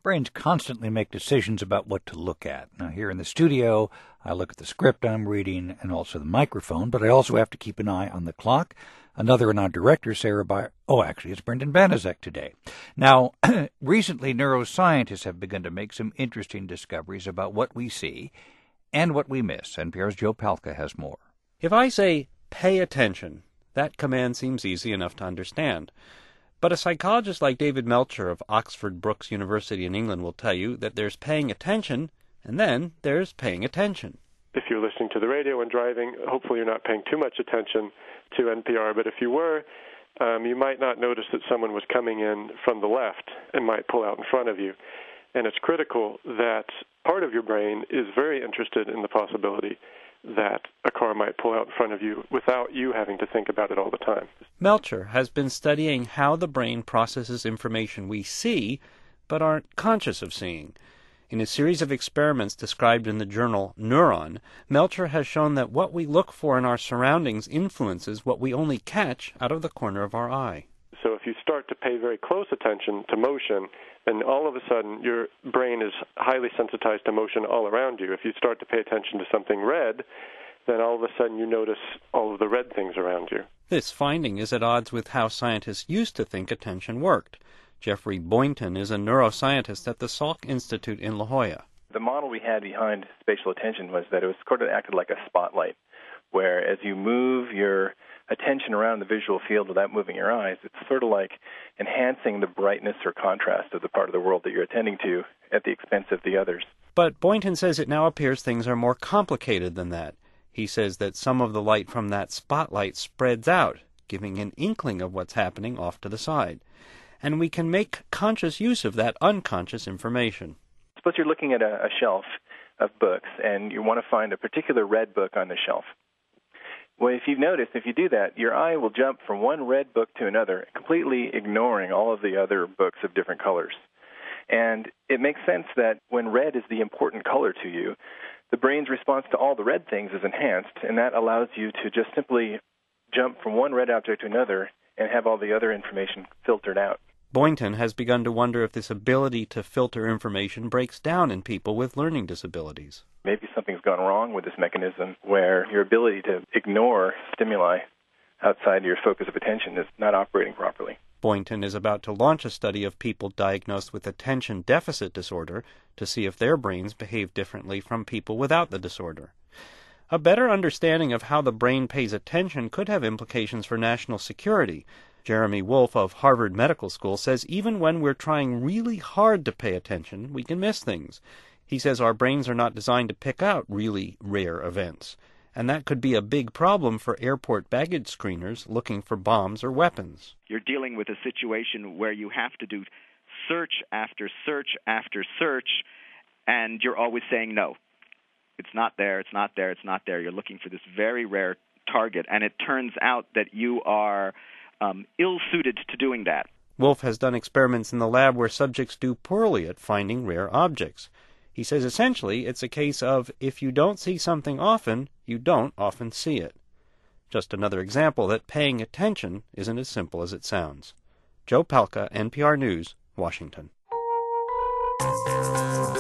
brains constantly make decisions about what to look at. Now, here in the studio, I look at the script I'm reading and also the microphone, but I also have to keep an eye on the clock. Another in our director, it's Brendan Banaszak today. Now, recently, neuroscientists have begun to make some interesting discoveries about what we see and what we miss. NPR's Joe Palca has more. If I say, pay attention, that command seems easy enough to understand. But a psychologist like David Melcher of Oxford Brookes University in England will tell you that there's paying attention, and then there's paying attention. If you're listening to the radio and driving, hopefully you're not paying too much attention to NPR, but if you were, you might not notice that someone was coming in from the left and might pull out in front of you. And it's critical that part of your brain is very interested in the possibility that a car might pull out in front of you without you having to think about it all the time. Melcher has been studying how the brain processes information we see but aren't conscious of seeing. In a series of experiments described in the journal Neuron, Melcher has shown that what we look for in our surroundings influences what we only catch out of the corner of our eye. So if you start to pay very close attention to motion, then all of a sudden your brain is highly sensitized to motion all around you. If you start to pay attention to something red, then all of a sudden you notice all of the red things around you. This finding is at odds with how scientists used to think attention worked. Jeffrey Boynton is a neuroscientist at the Salk Institute in La Jolla. The model we had behind spatial attention was that it was sort of acted like a spotlight, where as you move your attention around the visual field without moving your eyes, it's sort of like enhancing the brightness or contrast of the part of the world that you're attending to at the expense of the others. But Boynton says it now appears things are more complicated than that. He says that some of the light from that spotlight spreads out, giving an inkling of what's happening off to the side. And we can make conscious use of that unconscious information. Suppose you're looking at a shelf of books, and you want to find a particular red book on the shelf. Well, if you've noticed, if you do that, your eye will jump from one red book to another, completely ignoring all of the other books of different colors. And it makes sense that when red is the important color to you, the brain's response to all the red things is enhanced, and that allows you to just simply jump from one red object to another and have all the other information filtered out. Boynton has begun to wonder if this ability to filter information breaks down in people with learning disabilities. Maybe something's gone wrong with this mechanism where your ability to ignore stimuli outside your focus of attention is not operating properly. Boynton is about to launch a study of people diagnosed with attention deficit disorder to see if their brains behave differently from people without the disorder. A better understanding of how the brain pays attention could have implications for national security. Jeremy Wolf of Harvard Medical School says even when we're trying really hard to pay attention, we can miss things. He says our brains are not designed to pick out really rare events, and that could be a big problem for airport baggage screeners looking for bombs or weapons. You're dealing with a situation where you have to do search after search after search, and you're always saying no. It's not there, it's not there, it's not there. You're looking for this very rare target, and it turns out that you are ill-suited to doing that. Wolf has done experiments in the lab where subjects do poorly at finding rare objects. He says essentially it's a case of if you don't see something often, you don't often see it. Just another example that paying attention isn't as simple as it sounds. Joe Palca, NPR News, Washington.